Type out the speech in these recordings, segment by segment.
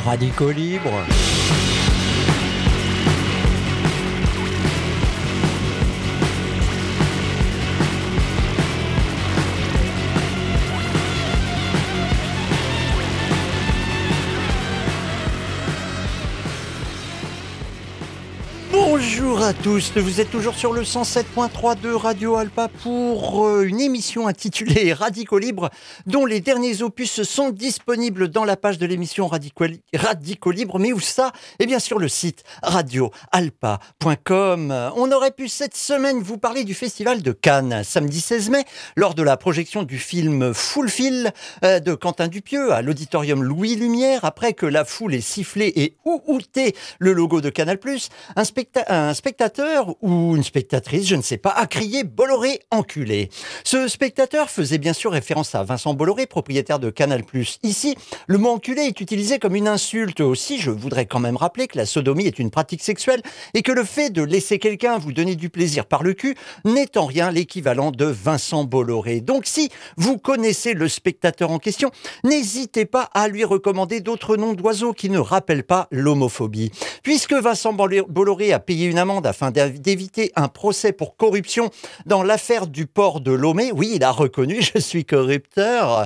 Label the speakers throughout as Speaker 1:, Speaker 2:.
Speaker 1: Radicaux libres. Bonjour à tous, vous êtes toujours sur le 107.3 de Radio Alpa pour une émission intitulée Radicaux libres, dont les derniers opus sont disponibles dans la page de l'émission Radicaux libres, mais où ça ? Eh bien sur le site radioalpa.com. On aurait pu cette semaine vous parler du festival de Cannes, samedi 16 mai, lors de la projection du film Fulfil de Quentin Dupieux à l'auditorium Louis Lumière, après que la foule ait sifflé et ououté le logo de Canal+, un spectateur ou une spectatrice, je ne sais pas, a crié « Bolloré enculé ». Ce spectateur faisait bien sûr référence à Vincent Bolloré, propriétaire de Canal+. Ici, le mot « enculé » est utilisé comme une insulte. Aussi, je voudrais quand même rappeler que la sodomie est une pratique sexuelle et que le fait de laisser quelqu'un vous donner du plaisir par le cul n'est en rien l'équivalent de Vincent Bolloré. Donc si vous connaissez le spectateur en question, n'hésitez pas à lui recommander d'autres noms d'oiseaux qui ne rappellent pas l'homophobie. Puisque Vincent Bolloré a payé une amende afin d'éviter un procès pour corruption dans l'affaire du port de Lomé. Oui, il a reconnu « je suis corrupteur ».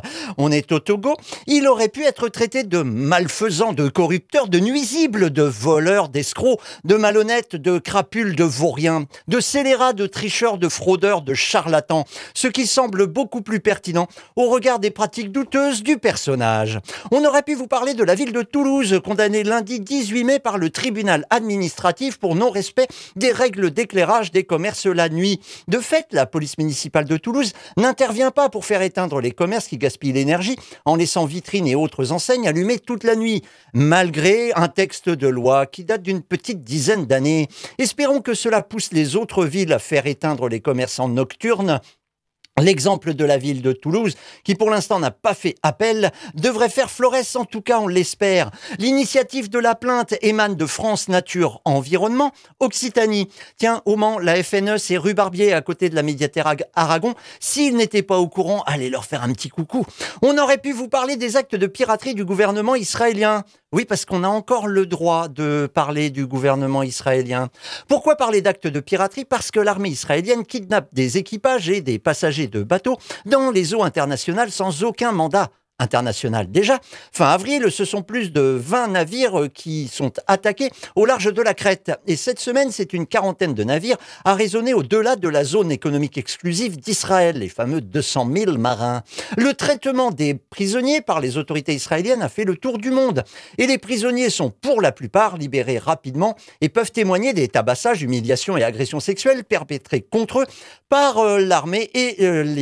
Speaker 1: On est au Togo. Il aurait pu être traité de malfaisant, de corrupteur, de nuisible, de voleur, d'escroc, de malhonnête, de crapule, de vaurien, de scélérat, de tricheur, de fraudeur, de charlatan. Ce qui semble beaucoup plus pertinent au regard des pratiques douteuses du personnage. On aurait pu vous parler de la ville de Toulouse, condamnée lundi 18 mai par le tribunal administratif pour non-respect des règles d'éclairage des commerces la nuit. De fait, la police municipale de Toulouse n'intervient pas pour faire éteindre les commerces qui gaspillent l'énergie en laissant vitrines et autres enseignes allumées toute la nuit, malgré un texte de loi qui date d'une petite dizaine d'années. Espérons que cela pousse les autres villes à faire éteindre les commerçants nocturnes. L'exemple de la ville de Toulouse, qui pour l'instant n'a pas fait appel, devrait faire florès, en tout cas on l'espère. L'initiative de la plainte émane de France Nature Environnement, Occitanie. Tiens, au Mans, la FNE, c'est rue Barbier, à côté de la médiathèque Aragon. S'ils n'étaient pas au courant, allez leur faire un petit coucou. On aurait pu vous parler des actes de piraterie du gouvernement israélien. Oui, parce qu'on a encore le droit de parler du gouvernement israélien. Pourquoi parler d'actes de piraterie ? Parce que l'armée israélienne kidnappe des équipages et des passagers de bateaux dans les eaux internationales sans aucun mandat international. Déjà, fin avril, ce sont plus de 20 navires qui sont attaqués au large de la Crète. Et cette semaine, c'est une quarantaine de navires à raisonner au-delà de la zone économique exclusive d'Israël, les fameux 200 000 marins. Le traitement des prisonniers par les autorités israéliennes a fait le tour du monde. Et les prisonniers sont pour la plupart libérés rapidement et peuvent témoigner des tabassages, humiliations et agressions sexuelles perpétrés contre eux par l'armée et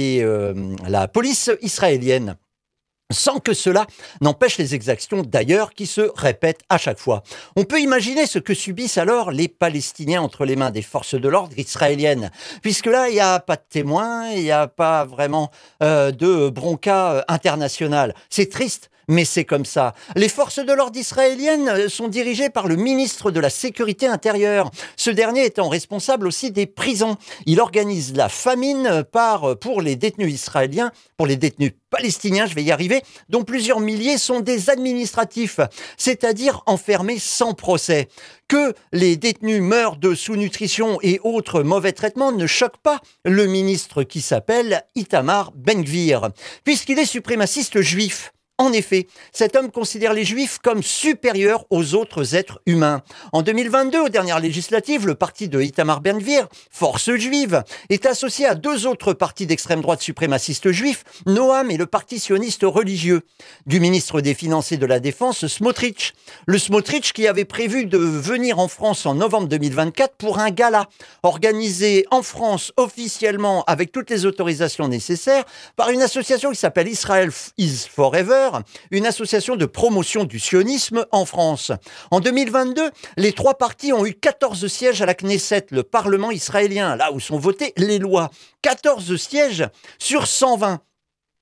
Speaker 1: la police israélienne. Sans que cela n'empêche les exactions d'ailleurs qui se répètent à chaque fois. On peut imaginer ce que subissent alors les Palestiniens entre les mains des forces de l'ordre israéliennes. Puisque là, il n'y a pas de témoins, il n'y a pas vraiment de bronca international. C'est triste. Mais c'est comme ça. Les forces de l'ordre israéliennes sont dirigées par le ministre de la Sécurité intérieure. Ce dernier étant responsable aussi des prisons. Il organise la famine pour les détenus israéliens, pour les détenus palestiniens, je vais y arriver, dont plusieurs milliers sont des administratifs, c'est-à-dire enfermés sans procès. Que les détenus meurent de sous-nutrition et autres mauvais traitements ne choque pas le ministre qui s'appelle Itamar Ben-Gvir, puisqu'il est suprémaciste juif. En effet, cet homme considère les Juifs comme supérieurs aux autres êtres humains. En 2022, aux dernières législatives, le parti de Itamar Ben-Gvir, Force juive, est associé à deux autres partis d'extrême droite suprémacistes juifs, Noam et le parti sioniste religieux, du ministre des Finances et de la Défense, Smotrich. Le Smotrich qui avait prévu de venir en France en novembre 2024 pour un gala organisé en France officiellement avec toutes les autorisations nécessaires par une association qui s'appelle Israel is Forever, une association de promotion du sionisme en France. En 2022, les trois partis ont eu 14 sièges à la Knesset, le Parlement israélien, là où sont votées les lois. 14 sièges sur 120.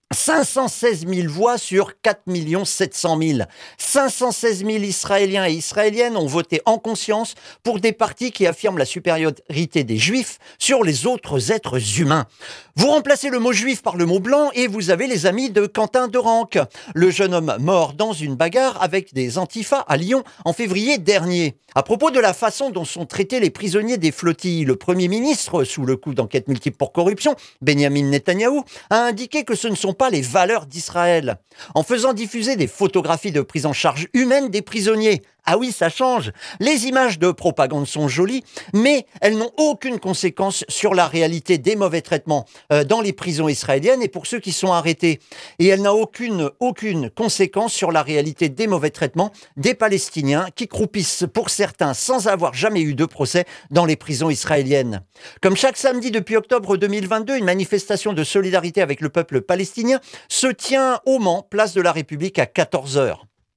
Speaker 1: 516 000 voix sur 4 700 000. 516 000 Israéliens et Israéliennes ont voté en conscience pour des partis qui affirment la supériorité des Juifs sur les autres êtres humains. Vous remplacez le mot juif par le mot blanc et vous avez les amis de Quentin de Ranc, le jeune homme mort dans une bagarre avec des antifas à Lyon en février dernier. À propos de la façon dont sont traités les prisonniers des flottilles, le Premier ministre, sous le coup d'enquêtes multiples pour corruption, Benyamin Netanyahou, a indiqué que ce ne sont pas les valeurs d'Israël. En faisant diffuser des photographies de prise en charge humaine des prisonniers. Ah oui, ça change. Les images de propagande sont jolies, mais elles n'ont aucune conséquence sur la réalité des mauvais traitements dans les prisons israéliennes et pour ceux qui sont arrêtés. Et elle n'a aucune conséquence sur la réalité des mauvais traitements des Palestiniens qui croupissent pour certains sans avoir jamais eu de procès dans les prisons israéliennes. Comme chaque samedi depuis octobre 2022, une manifestation de solidarité avec le peuple palestinien se tient au Mans, place de la République à 14h.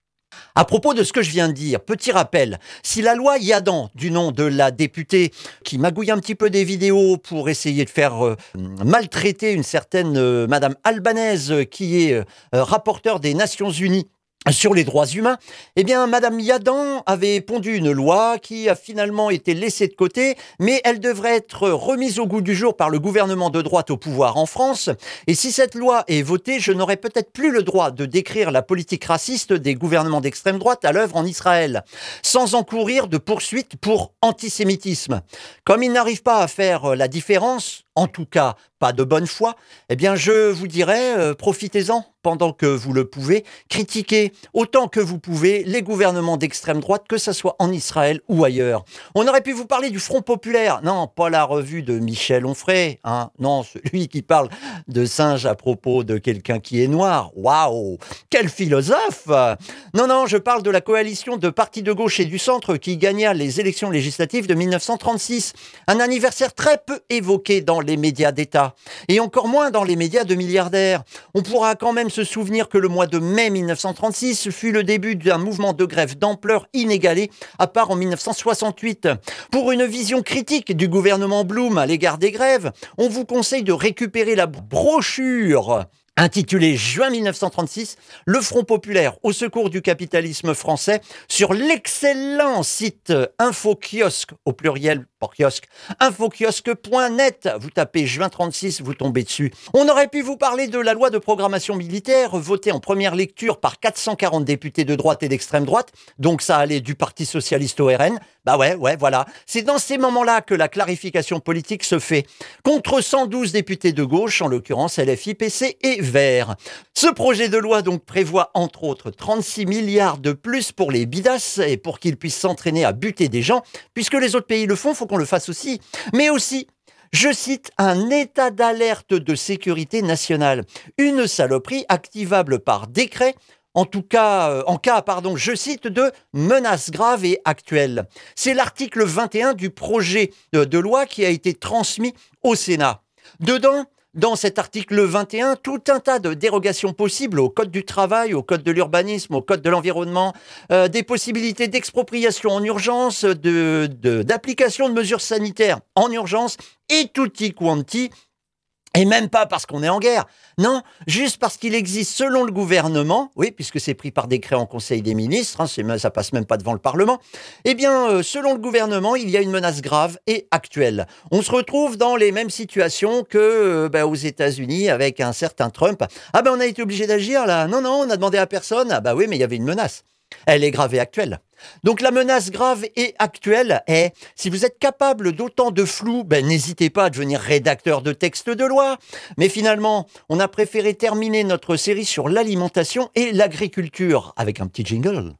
Speaker 1: À propos de ce que je viens de dire, petit rappel, si la loi Yadan, du nom de la députée qui magouille un petit peu des vidéos pour essayer de faire maltraiter une certaine Madame Albanaise qui est rapporteure des Nations Unies sur les droits humains, eh bien, Madame Yadan avait pondu une loi qui a finalement été laissée de côté, mais elle devrait être remise au goût du jour par le gouvernement de droite au pouvoir en France. Et si cette loi est votée, je n'aurai peut-être plus le droit de décrire la politique raciste des gouvernements d'extrême droite à l'œuvre en Israël, sans encourir de poursuites pour antisémitisme. Comme ils n'arrivent pas à faire la différence, en tout cas pas de bonne foi, eh bien je vous dirais, profitez-en pendant que vous le pouvez, critiquez autant que vous pouvez les gouvernements d'extrême droite, que ce soit en Israël ou ailleurs. On aurait pu vous parler du Front populaire, non, pas la revue de Michel Onfray, hein, non, celui qui parle de singes à propos de quelqu'un qui est noir. Waouh, quel philosophe! Non, je parle de la coalition de partis de gauche et du centre qui gagna les élections législatives de 1936, un anniversaire très peu évoqué dans les médias d'État, et encore moins dans les médias de milliardaires. On pourra quand même se souvenir que le mois de mai 1936 fut le début d'un mouvement de grève d'ampleur inégalée, à part en 1968. Pour une vision critique du gouvernement Blum à l'égard des grèves, on vous conseille de récupérer la brochure intitulé Juin 1936, le Front populaire au secours du capitalisme français, sur l'excellent site Infokiosque, au pluriel pour kiosque, infokiosque.net. Vous tapez Juin 36, vous tombez dessus. On aurait pu vous parler de la loi de programmation militaire votée en première lecture par 440 députés de droite et d'extrême droite, donc ça allait du Parti socialiste au RN. Bah ouais, voilà. C'est dans ces moments-là que la clarification politique se fait. Contre 112 députés de gauche, en l'occurrence LFI, PC et Verts. Ce projet de loi donc prévoit entre autres 36 milliards de plus pour les bidas et pour qu'ils puissent s'entraîner à buter des gens, puisque les autres pays le font, faut qu'on le fasse aussi. Mais aussi, je cite, un état d'alerte de sécurité nationale. Une saloperie activable par décret, en cas, je cite, de menaces graves et actuelles. C'est l'article 21 du projet de loi qui a été transmis au Sénat. Dedans, dans cet article 21, tout un tas de dérogations possibles au code du travail, au code de l'urbanisme, au code de l'environnement, des possibilités d'expropriation en urgence, d'application de mesures sanitaires en urgence, et tutti quanti. Et même pas parce qu'on est en guerre, non, juste parce qu'il existe selon le gouvernement, oui, puisque c'est pris par décret en Conseil des ministres, ça passe même pas devant le Parlement, eh bien, selon le gouvernement, il y a une menace grave et actuelle. On se retrouve dans les mêmes situations que aux États-Unis avec un certain Trump. Ah ben, on a été obligé d'agir là. Non, on a demandé à personne. Ah ben oui, mais il y avait une menace. Elle est grave et actuelle. Donc la menace grave et actuelle est, si vous êtes capable d'autant de flou, n'hésitez pas à devenir rédacteur de textes de loi. Mais finalement, on a préféré terminer notre série sur l'alimentation et l'agriculture avec un petit jingle.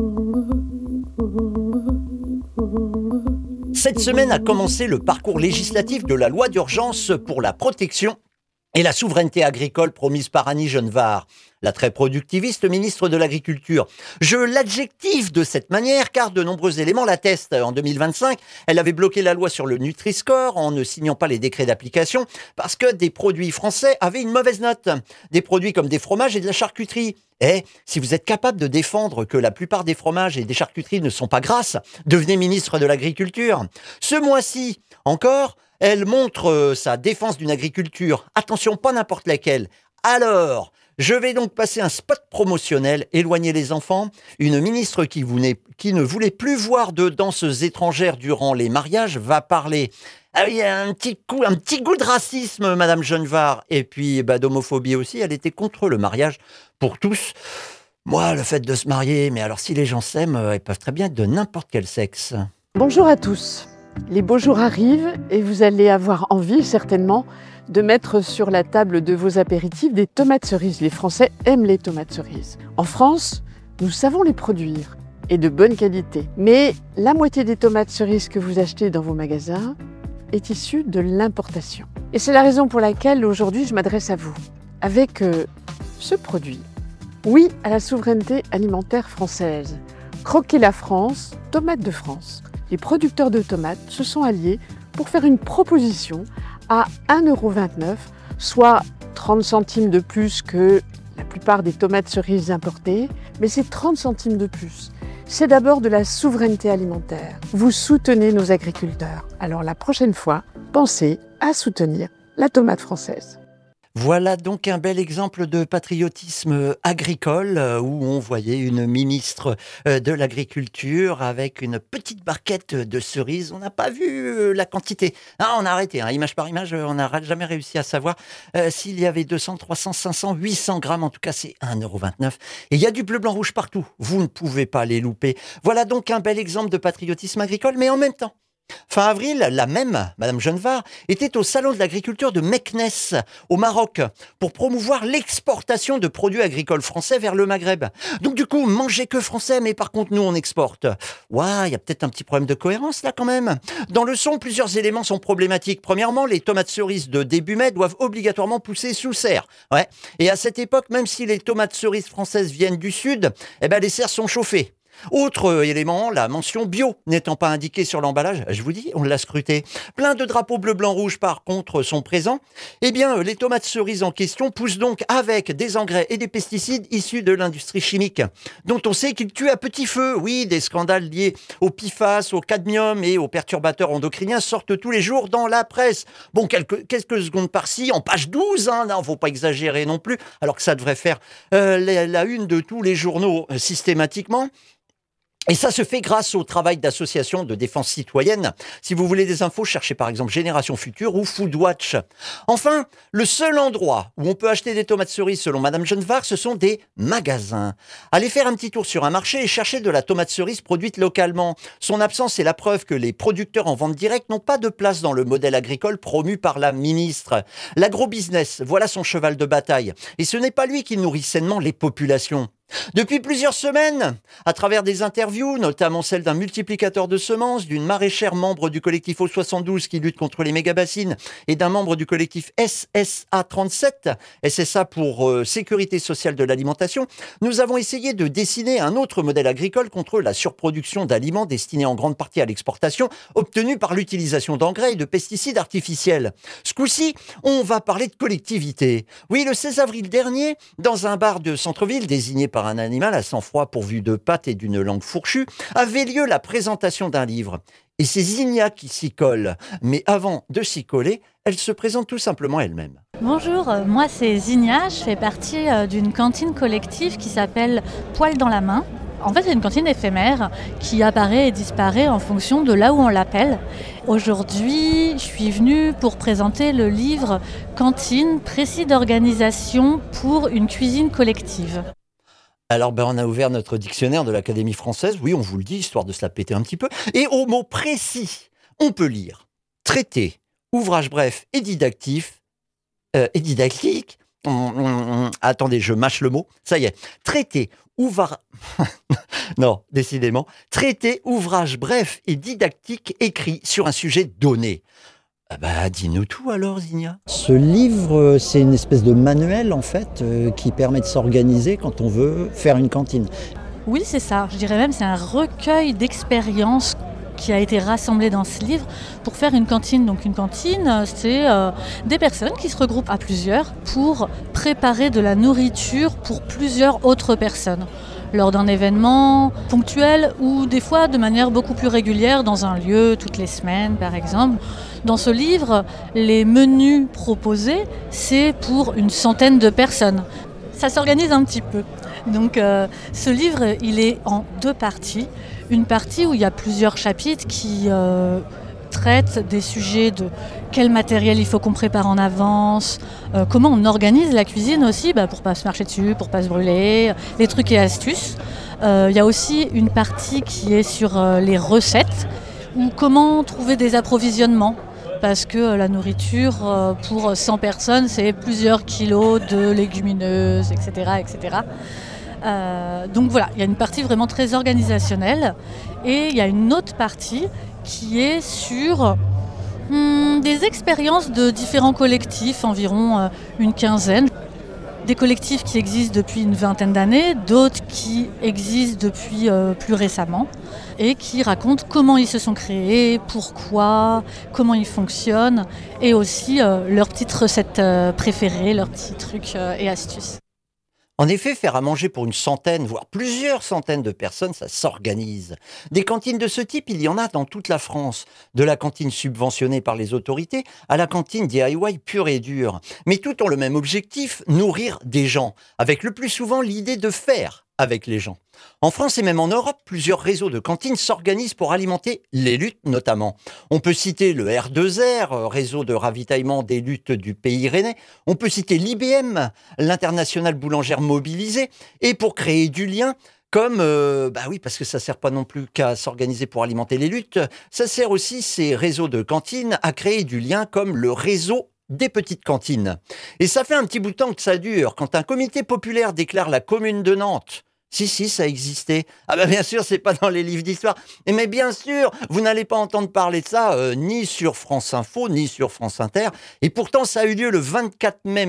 Speaker 1: Cette semaine a commencé le parcours législatif de la loi d'urgence pour la protection et la souveraineté agricole promise par Annie Genevard, la très productiviste ministre de l'Agriculture. Je l'adjective de cette manière car de nombreux éléments l'attestent. En 2025, elle avait bloqué la loi sur le Nutri-Score en ne signant pas les décrets d'application parce que des produits français avaient une mauvaise note. Des produits comme des fromages et de la charcuterie. Et si vous êtes capable de défendre que la plupart des fromages et des charcuteries ne sont pas grasses, devenez ministre de l'Agriculture. Ce mois-ci, encore, elle montre sa défense d'une agriculture, attention, pas n'importe laquelle, Alors, je vais donc passer un spot promotionnel, éloigner les enfants. Une ministre qui ne voulait plus voir de danseuses étrangères durant les mariages va parler. Ah oui, un petit goût de racisme, Madame Genevard. Et puis, d'homophobie aussi, elle était contre le mariage pour tous. Moi, le fait de se marier, mais alors si les gens s'aiment, ils peuvent très bien être de n'importe quel sexe.
Speaker 2: Bonjour à tous. Les beaux jours arrivent et vous allez avoir envie certainement de mettre sur la table de vos apéritifs des tomates cerises. Les Français aiment les tomates cerises. En France, nous savons les produire et de bonne qualité. Mais la moitié des tomates cerises que vous achetez dans vos magasins est issue de l'importation. Et c'est la raison pour laquelle aujourd'hui je m'adresse à vous avec ce produit. Oui à la souveraineté alimentaire française. Croquez la France, tomates de France. Les producteurs de tomates se sont alliés pour faire une proposition à 1,29 €, soit 30 centimes de plus que la plupart des tomates cerises importées, mais c'est 30 centimes de plus. C'est d'abord de la souveraineté alimentaire. Vous soutenez nos agriculteurs. Alors la prochaine fois, pensez à soutenir la tomate française.
Speaker 1: Voilà donc un bel exemple de patriotisme agricole où on voyait une ministre de l'Agriculture avec une petite barquette de cerises. On n'a pas vu la quantité. Ah, on a arrêté, image par image, on n'a jamais réussi à savoir s'il y avait 200, 300, 500, 800 grammes. En tout cas, c'est 1,29 €. Et il y a du bleu, blanc, rouge partout. Vous ne pouvez pas les louper. Voilà donc un bel exemple de patriotisme agricole, mais en même temps. Fin avril, la même, Madame Genevard, était au Salon de l'agriculture de Meknès, au Maroc, pour promouvoir l'exportation de produits agricoles français vers le Maghreb. Donc du coup, mangez que français, mais par contre, nous, on exporte. Ouah, il y a peut-être un petit problème de cohérence là quand même. Dans le son, plusieurs éléments sont problématiques. Premièrement, les tomates cerises de début mai doivent obligatoirement pousser sous serre. Ouais. Et à cette époque, même si les tomates cerises françaises viennent du sud, les serres sont chauffées. Autre élément, la mention bio n'étant pas indiquée sur l'emballage, je vous dis, on l'a scruté. Plein de drapeaux bleu, blanc, rouge par contre sont présents. Eh bien, les tomates cerises en question poussent donc avec des engrais et des pesticides issus de l'industrie chimique, dont on sait qu'ils tuent à petit feu. Oui, des scandales liés au PFAS, au cadmium et aux perturbateurs endocriniens sortent tous les jours dans la presse. Bon, quelques secondes par-ci, en page 12, non, faut pas exagérer non plus, alors que ça devrait faire la une de tous les journaux systématiquement. Et ça se fait grâce au travail d'associations de défense citoyenne. Si vous voulez des infos, cherchez par exemple Génération Future ou Foodwatch. Enfin, le seul endroit où on peut acheter des tomates cerises selon Madame Genevard, ce sont des magasins. Allez faire un petit tour sur un marché et cherchez de la tomate cerise produite localement. Son absence est la preuve que les producteurs en vente directe n'ont pas de place dans le modèle agricole promu par la ministre. L'agrobusiness, voilà son cheval de bataille. Et ce n'est pas lui qui nourrit sainement les populations. Depuis plusieurs semaines, à travers des interviews, notamment celle d'un multiplicateur de semences, d'une maraîchère membre du collectif O72 qui lutte contre les mégabassines et d'un membre du collectif SSA37, SSA pour Sécurité sociale de l'alimentation, nous avons essayé de dessiner un autre modèle agricole contre la surproduction d'aliments destinés en grande partie à l'exportation, obtenue par l'utilisation d'engrais et de pesticides artificiels. Ce coup-ci, on va parler de collectivité. Oui, le 16 avril dernier, dans un bar de centre-ville désigné par un animal à sang-froid pourvu de pattes et d'une langue fourchue, avait lieu la présentation d'un livre. Et c'est Zinia qui s'y colle. Mais avant de s'y coller, elle se présente tout simplement elle-même.
Speaker 3: Bonjour, moi c'est Zinia, je fais partie d'une cantine collective qui s'appelle Poil dans la main. En fait, c'est une cantine éphémère qui apparaît et disparaît en fonction de là où on l'appelle. Aujourd'hui, je suis venue pour présenter le livre Cantine, précis d'organisation pour une cuisine collective.
Speaker 1: Alors, on a ouvert notre dictionnaire de l'Académie française, oui, on vous le dit, histoire de se la péter un petit peu. Et au mot précis, on peut lire traité, ouvrage bref et didactique. Attendez, je mâche le mot. Ça y est. Traité, non, décidément. Traité, ouvrage bref et didactique écrit sur un sujet donné. Dis-nous tout alors, Zinia.
Speaker 4: Ce livre, c'est une espèce de manuel en fait qui permet de s'organiser quand on veut faire une cantine.
Speaker 3: Oui, c'est ça. Je dirais même c'est un recueil d'expériences qui a été rassemblé dans ce livre pour faire une cantine. Donc une cantine, c'est des personnes qui se regroupent à plusieurs pour préparer de la nourriture pour plusieurs autres personnes, lors d'un événement ponctuel ou des fois de manière beaucoup plus régulière dans un lieu toutes les semaines par exemple. Dans ce livre, les menus proposés, c'est pour une centaine de personnes. Ça s'organise un petit peu. Donc ce livre, il est en 2 parties. Une partie où il y a plusieurs chapitres qui traitent des sujets de quel matériel il faut qu'on prépare en avance, comment on organise la cuisine aussi pour ne pas se marcher dessus, pour ne pas se brûler, les trucs et astuces. Il y a aussi une partie qui est sur les recettes ou comment trouver des approvisionnements. Parce que la nourriture, pour 100 personnes, c'est plusieurs kilos de légumineuses, etc. etc. Donc voilà, il y a une partie vraiment très organisationnelle. Et il y a une autre partie qui est sur des expériences de différents collectifs, environ une quinzaine. Des collectifs qui existent depuis une vingtaine d'années, d'autres qui existent depuis plus récemment et qui racontent comment ils se sont créés, pourquoi, comment ils fonctionnent et aussi leurs petites recettes préférées, leurs petits trucs et astuces.
Speaker 1: En effet, faire à manger pour une centaine, voire plusieurs centaines de personnes, ça s'organise. Des cantines de ce type, il y en a dans toute la France. De la cantine subventionnée par les autorités à la cantine DIY pure et dure. Mais tout ont le même objectif, nourrir des gens. Avec le plus souvent l'idée de faire avec les gens. En France et même en Europe, plusieurs réseaux de cantines s'organisent pour alimenter les luttes notamment. On peut citer le R2R, réseau de ravitaillement des luttes du Pays Rennais. On peut citer l'IBM, l'internationale boulangère mobilisée. Et pour créer du lien, comme, oui, parce que ça sert pas non plus qu'à s'organiser pour alimenter les luttes, ça sert aussi, ces réseaux de cantines, à créer du lien comme le réseau des petites cantines. Et ça fait un petit bout de temps que ça dure. Quand un comité populaire déclare la commune de Nantes, si, ça existait. Ah ben bien sûr, c'est pas dans les livres d'histoire. Mais bien sûr, vous n'allez pas entendre parler de ça ni sur France Info, ni sur France Inter. Et pourtant, ça a eu lieu le 24 mai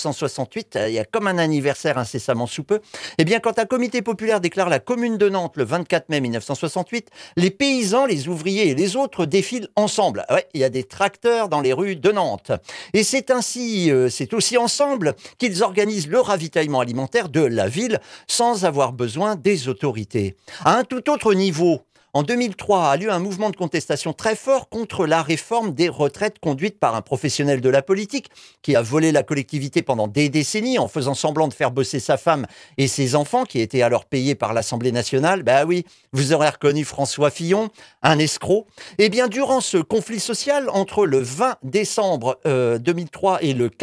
Speaker 1: 1968. Il y a comme un anniversaire incessamment sous peu. Eh bien, quand un comité populaire déclare la commune de Nantes le 24 mai 1968, les paysans, les ouvriers et les autres défilent ensemble. Ouais, il y a des tracteurs dans les rues de Nantes. Et c'est aussi ensemble qu'ils organisent le ravitaillement alimentaire de la ville sans avoir besoin des autorités. À un tout autre niveau, en 2003 a lieu un mouvement de contestation très fort contre la réforme des retraites conduite par un professionnel de la politique qui a volé la collectivité pendant des décennies en faisant semblant de faire bosser sa femme et ses enfants qui étaient alors payés par l'Assemblée nationale. Ben oui, vous aurez reconnu François Fillon, un escroc. Eh bien, durant ce conflit social entre le 20 décembre 2003 et le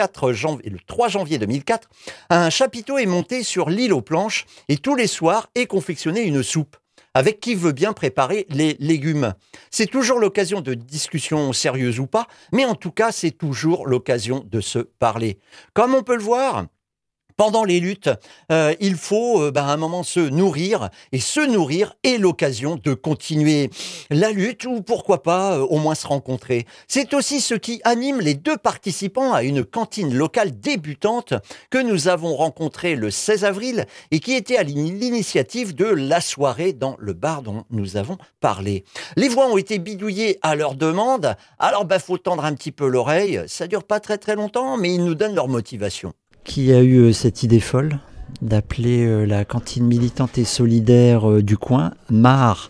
Speaker 1: 3 janvier 2004, un chapiteau est monté sur l'île aux planches et tous les soirs est confectionné une soupe avec qui veut bien préparer les légumes. C'est toujours l'occasion de discussions sérieuses ou pas, mais en tout cas, c'est toujours l'occasion de se parler. Comme on peut le voir, pendant les luttes, il faut à un moment se nourrir, et se nourrir est l'occasion de continuer la lutte, ou pourquoi pas au moins se rencontrer. C'est aussi ce qui anime les 2 participants à une cantine locale débutante que nous avons rencontrée le 16 avril et qui était à l'initiative de la soirée dans le bar dont nous avons parlé. Les voix ont été bidouillées à leur demande, alors faut tendre un petit peu l'oreille, ça dure pas très très longtemps, mais ils nous donnent leur motivation.
Speaker 4: Qui a eu cette idée folle d'appeler la cantine militante et solidaire du coin Mar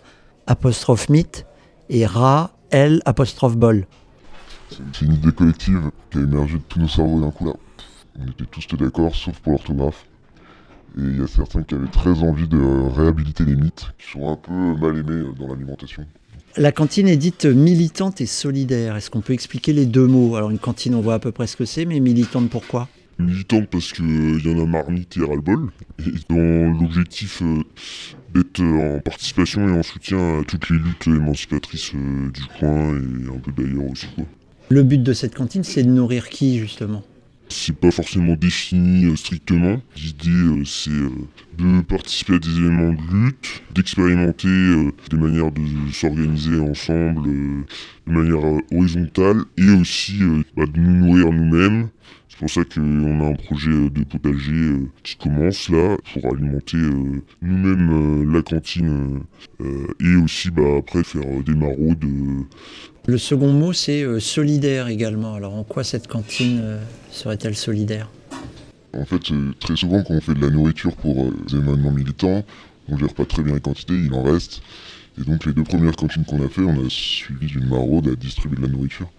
Speaker 4: ', et Ra ',
Speaker 5: C'est une idée collective qui a émergé de tous nos cerveaux d'un coup là. On était tous d'accord, sauf pour l'orthographe. Et il y a certains qui avaient très envie de réhabiliter les mythes, qui sont un peu mal aimés dans l'alimentation.
Speaker 4: La cantine est dite militante et solidaire. Est-ce qu'on peut expliquer les 2 mots ? Alors une cantine, on voit à peu près ce que c'est, mais militante pourquoi ?
Speaker 5: Militante parce qu'il y en a marmite et ras-le-bol. Et dans l'objectif d'être en participation et en soutien à toutes les luttes émancipatrices du coin et un peu d'ailleurs aussi, quoi.
Speaker 4: Le but de cette cantine, c'est de nourrir qui, justement ?
Speaker 5: C'est pas forcément défini strictement. L'idée, c'est de participer à des événements de lutte, d'expérimenter des manières de s'organiser ensemble de manière horizontale et aussi de nous nourrir nous-mêmes. C'est pour ça qu'on a un projet de potager qui commence là pour alimenter nous-mêmes la cantine et aussi après faire des maraudes.
Speaker 4: Le second mot, c'est solidaire également. Alors en quoi cette cantine serait-elle solidaire ?
Speaker 5: En fait, très souvent quand on fait de la nourriture pour des événements militants, on ne gère pas très bien les quantités, il en reste. Et donc les 2 premières cantines qu'on a fait, on a suivi d'une maraude à distribuer de la nourriture.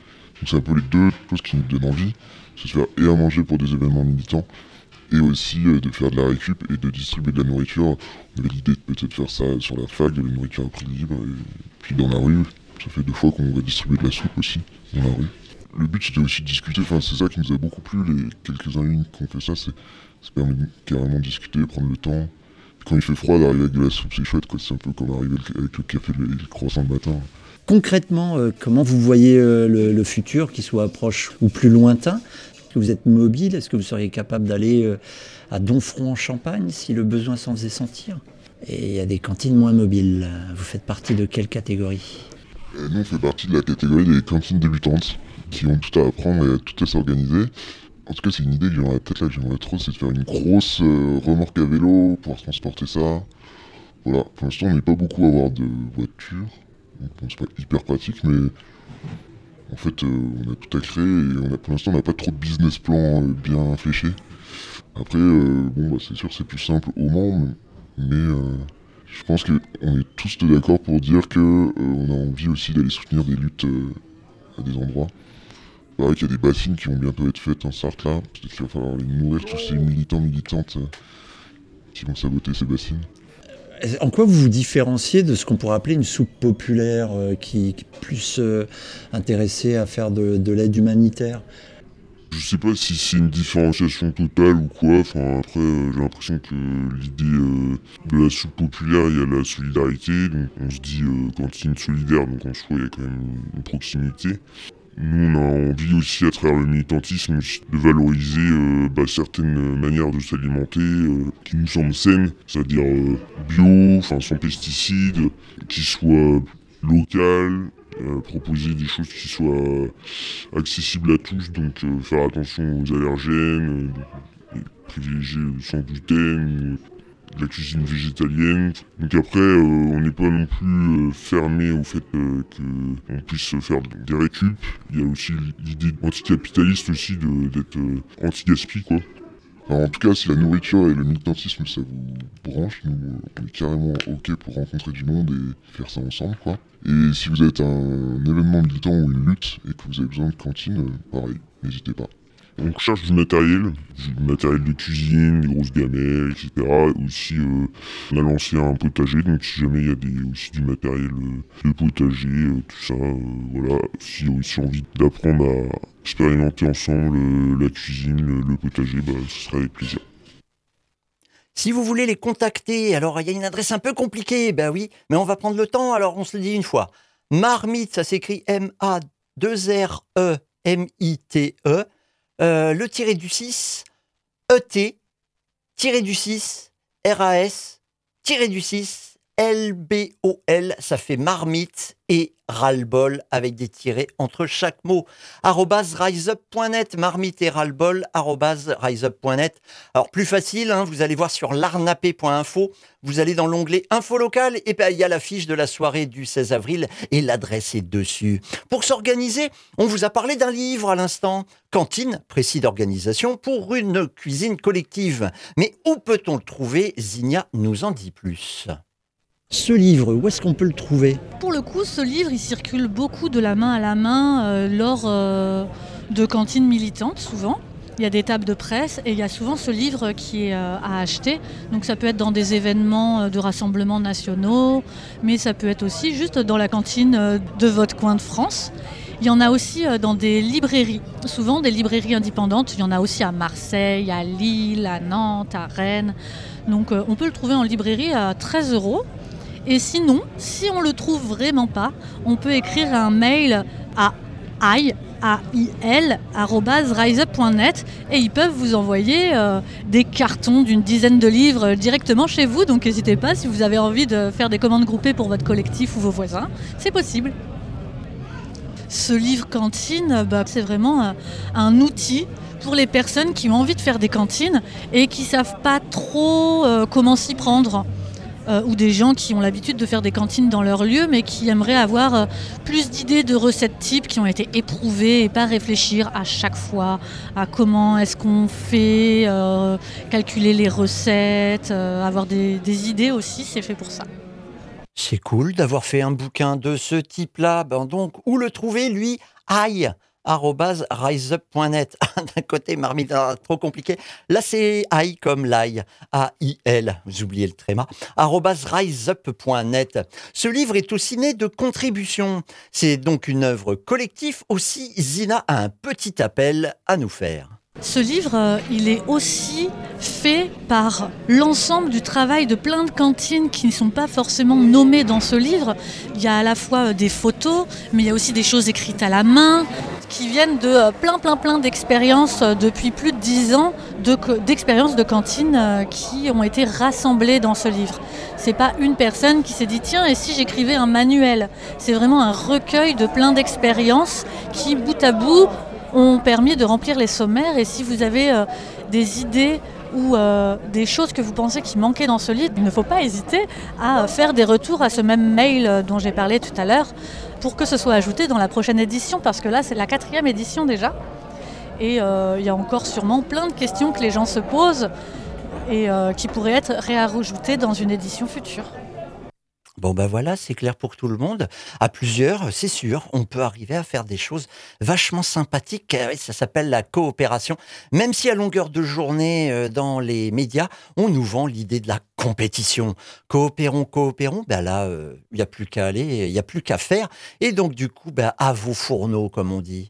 Speaker 5: Donc c'est un peu les deux choses qui nous donnent envie, c'est de faire et à manger pour des événements militants, et aussi de faire de la récup et de distribuer de la nourriture. On avait l'idée de peut-être faire ça sur la fac, de la nourriture à prix libre, et puis dans la rue. Ça fait 2 fois qu'on va distribuer de la soupe aussi dans la rue. Le but c'était aussi de discuter, c'est ça qui nous a beaucoup plu, les quelques-uns une qui ont fait ça, ça permet carrément de discuter, prendre le temps. Puis quand il fait froid, d'arriver avec de la soupe, c'est chouette, quoi. C'est un peu comme arriver avec le café et le croissant le matin.
Speaker 4: Concrètement, comment vous voyez le futur, qu'il soit proche ou plus lointain ? Est-ce que vous êtes mobile ? Est-ce que vous seriez capable d'aller à Domfront en Champagne si le besoin s'en faisait sentir ? Et il y a des cantines moins mobiles. Vous faites partie de quelle catégorie ?
Speaker 5: Nous, on fait partie de la catégorie des cantines débutantes, qui ont tout à apprendre et tout à s'organiser. En tout cas, c'est une idée que j'ai dans la tête là, que j'aimerais trop, c'est de faire une grosse remorque à vélo, pouvoir transporter ça. Voilà, pour l'instant, on n'est pas beaucoup à avoir de voitures, donc bon, c'est pas hyper pratique, mais en fait, on a tout à créer et pour l'instant, on n'a pas trop de business plan bien fléché. Après, c'est sûr, c'est plus simple au Mans, mais je pense qu'on est tous d'accord pour dire qu'on a envie aussi d'aller soutenir des luttes à des endroits. C'est vrai qu'il y a des bassines qui vont bientôt être faites en Sarthe là, peut-être qu'il va falloir les nourrir, tous ces militants, militantes qui vont saboter ces bassines.
Speaker 4: En quoi vous vous différenciez de ce qu'on pourrait appeler une soupe populaire qui est plus intéressée à faire de l'aide humanitaire ?
Speaker 5: Je sais pas si c'est une différenciation totale ou quoi, après j'ai l'impression que l'idée de la soupe populaire, il y a la solidarité, donc on se dit cantine solidaire, donc en soi il y a quand même une proximité. Nous on a envie aussi à travers le militantisme de valoriser certaines manières de s'alimenter qui nous semblent saines, c'est-à-dire bio, sans pesticides, qui soient locales. Proposer des choses qui soient accessibles à tous, donc faire attention aux allergènes, privilégier sans gluten, la cuisine végétalienne. Donc après, on n'est pas non plus fermé au fait qu'on puisse faire des récup. Il y a aussi l'idée anticapitaliste aussi d'être anti-gaspi, quoi. Alors, en tout cas, si la nourriture et le militantisme ça vous branche, nous on est carrément ok pour rencontrer du monde et faire ça ensemble, quoi. Et si vous êtes un événement militant ou une lutte et que vous avez besoin de cantine, pareil, n'hésitez pas. On recherche du matériel de cuisine, des grosses gamelles, etc. Aussi, on a lancé un potager, donc si jamais il y a aussi du matériel de potager, tout ça, voilà. Si aussi envie d'apprendre à expérimenter ensemble la cuisine, le potager, ce serait avec plaisir.
Speaker 1: Si vous voulez les contacter, alors il y a une adresse un peu compliquée, oui, mais on va prendre le temps, alors on se le dit une fois. Marmite, ça s'écrit M-A-2-R-E-M-I-T-E. Le tiré du 6, ET, tiré du 6, RAS, tiré du 6, LBOL, ça fait marmite et ras-le-bol avec des tirés entre chaque mot. @riseup.net, marmite et ras-le-bol, @riseup.net. Alors plus facile, vous allez voir sur larnapé.info, vous allez dans l'onglet info locale et il y a l'affiche de la soirée du 16 avril et l'adresse est dessus. Pour s'organiser, on vous a parlé d'un livre à l'instant, Cantine, précis d'organisation pour une cuisine collective. Mais où peut-on le trouver ? Zinia nous en dit plus.
Speaker 4: Ce livre, où est-ce qu'on peut le trouver ?
Speaker 3: Pour le coup, ce livre, il circule beaucoup de la main à la main lors de cantines militantes, souvent. Il y a des tables de presse et il y a souvent ce livre qui est à acheter. Donc ça peut être dans des événements de rassemblements nationaux, mais ça peut être aussi juste dans la cantine de votre coin de France. Il y en a aussi dans des librairies, souvent des librairies indépendantes. Il y en a aussi à Marseille, à Lille, à Nantes, à Rennes. Donc on peut le trouver en librairie à 13 €. Et sinon, si on ne le trouve vraiment pas, on peut écrire un mail à ail@riseup.net et ils peuvent vous envoyer des cartons d'une dizaine de livres directement chez vous. Donc n'hésitez pas, si vous avez envie de faire des commandes groupées pour votre collectif ou vos voisins, c'est possible. Ce livre cantine, c'est vraiment un outil pour les personnes qui ont envie de faire des cantines et qui ne savent pas trop comment s'y prendre. Ou des gens qui ont l'habitude de faire des cantines dans leur lieu mais qui aimeraient avoir plus d'idées de recettes types qui ont été éprouvées et pas réfléchir à chaque fois à comment est-ce qu'on fait, calculer les recettes, avoir des idées aussi, c'est fait pour ça.
Speaker 1: C'est cool d'avoir fait un bouquin de ce type-là. Donc, où le trouver, lui ? Ail, @riseup.net. D'un côté, marmite, trop compliqué. Là, c'est AI comme l'ail, A-I-L, vous oubliez le tréma, @riseup.net. Ce livre est aussi né de contributions. C'est donc une œuvre collective. Aussi, Zina a un petit appel à nous faire.
Speaker 3: Ce livre, il est aussi fait par l'ensemble du travail de plein de cantines qui ne sont pas forcément nommées dans ce livre. Il y a à la fois des photos, mais il y a aussi des choses écrites à la main, qui viennent de plein d'expériences depuis plus de 10 ans d'expériences de cantine qui ont été rassemblées dans ce livre. C'est pas une personne qui s'est dit tiens, et si j'écrivais un manuel? C'est vraiment un recueil de plein d'expériences qui, bout à bout, ont permis de remplir les sommaires. Et si vous avez des idées ou des choses que vous pensez qui manquaient dans ce livre, il ne faut pas hésiter à faire des retours à ce même mail dont j'ai parlé tout à l'heure pour que ce soit ajouté dans la prochaine édition, parce que là c'est la 4e édition déjà et il y a encore sûrement plein de questions que les gens se posent et qui pourraient être réajoutées dans une édition future.
Speaker 1: Bon ben voilà, c'est clair pour tout le monde. À plusieurs, c'est sûr, on peut arriver à faire des choses vachement sympathiques. Ça s'appelle la coopération. Même si à longueur de journée, dans les médias, on nous vend l'idée de la compétition. Coopérons. Ben là, il n'y a plus qu'à aller, il n'y a plus qu'à faire. Et donc du coup, ben, à vos fourneaux, comme on dit.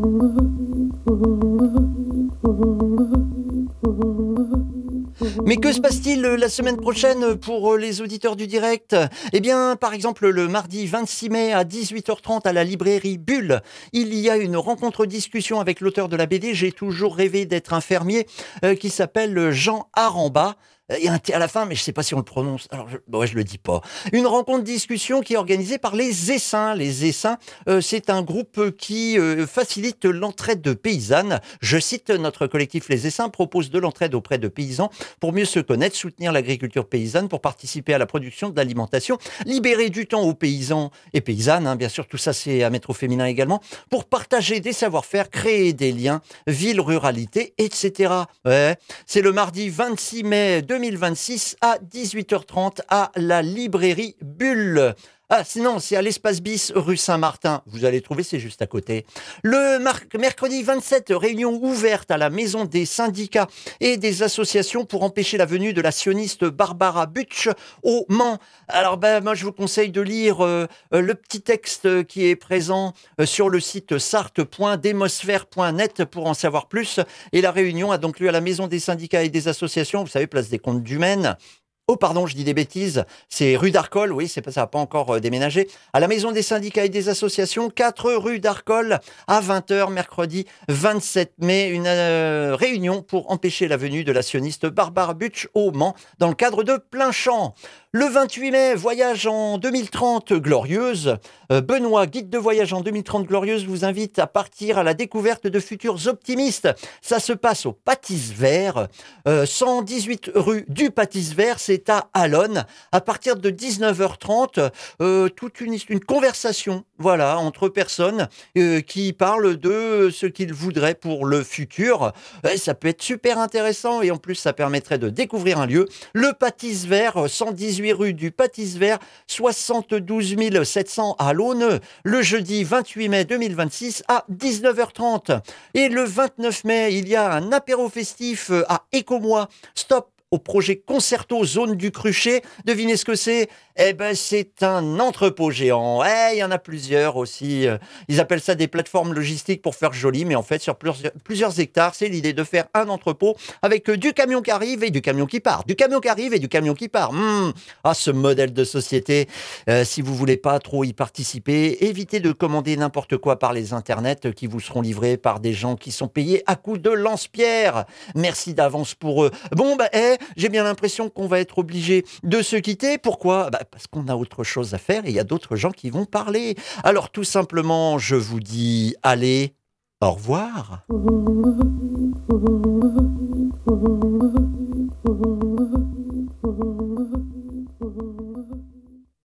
Speaker 1: Mais que se passe-t-il la semaine prochaine pour les auditeurs du direct? Eh bien, par exemple, le mardi 26 mai à 18h30 à la librairie Bulle, il y a une rencontre-discussion avec l'auteur de la BD « J'ai toujours rêvé d'être un fermier » qui s'appelle Jean Aramba. Il y a un T à la fin, mais je ne sais pas si on le prononce. Alors, je le dis pas. Une rencontre-discussion qui est organisée par les Essaims. Les Essaims, c'est un groupe qui facilite l'entraide paysanne. Je cite, notre collectif Les Essaims propose de l'entraide auprès de paysans pour mieux se connaître, soutenir l'agriculture paysanne, pour participer à la production de l'alimentation, libérer du temps aux paysans et paysannes. Hein, bien sûr, tout ça, c'est à mettre au féminin également, pour partager des savoir-faire, créer des liens, ville, ruralité, etc. Ouais, c'est le mardi 26 mai 2026 à 18h30 à la librairie Bulle. Ah, sinon, c'est à l'Espace Bis, rue Saint-Martin. Vous allez trouver, c'est juste à côté. Le mercredi 27, réunion ouverte à la Maison des syndicats et des associations pour empêcher la venue de la sioniste Barbara Butch au Mans. Alors, moi, je vous conseille de lire le petit texte qui est présent sur le site sarthe.demosphère.net pour en savoir plus. Et la réunion a donc lieu à la Maison des syndicats et des associations, vous savez, place des Comptes du Maine. Oh pardon, je dis des bêtises, c'est rue d'Arcole, oui, ça n'a pas encore déménagé. À la Maison des syndicats et des associations, 4 rue d'Arcole, à 20h, mercredi 27 mai, une réunion pour empêcher la venue de la sioniste Barbara Butch au Mans, dans le cadre de Plein Champ. Le 28 mai, voyage en 2030 glorieuse. Benoît, guide de voyage en 2030 glorieuse, vous invite à partir à la découverte de futurs optimistes. Ça se passe au Pâtisse Vert, 118 rue du Pâtisse Vert, c'est à Allonne. À partir de 19h30, toute une conversation, voilà, entre personnes qui parlent de ce qu'ils voudraient pour le futur. Ça peut être super intéressant et en plus, ça permettrait de découvrir un lieu. Le Pâtisse Vert, 118 rue du Pâtisse Vert, 72 700 à l'Aune, le jeudi 28 mai 2026 à 19h30. Et le 29 mai, il y a un apéro festif à Écomois. Stop au projet Concerto Zone du Cruchet. Devinez ce que c'est? Eh ben, c'est un entrepôt géant. Il y en a plusieurs aussi. Ils appellent ça des plateformes logistiques pour faire joli, mais en fait, sur plusieurs hectares, c'est l'idée de faire un entrepôt avec du camion qui arrive et du camion qui part. Du camion qui arrive et du camion qui part. Ah, ce modèle de société. Si vous voulez pas trop y participer, évitez de commander n'importe quoi par les internets qui vous seront livrés par des gens qui sont payés à coups de lance-pierre. Merci d'avance pour eux. Bon, j'ai bien l'impression qu'on va être obligé de se quitter. Pourquoi? Parce qu'on a autre chose à faire et il y a d'autres gens qui vont parler. Alors tout simplement, je vous dis allez, au revoir.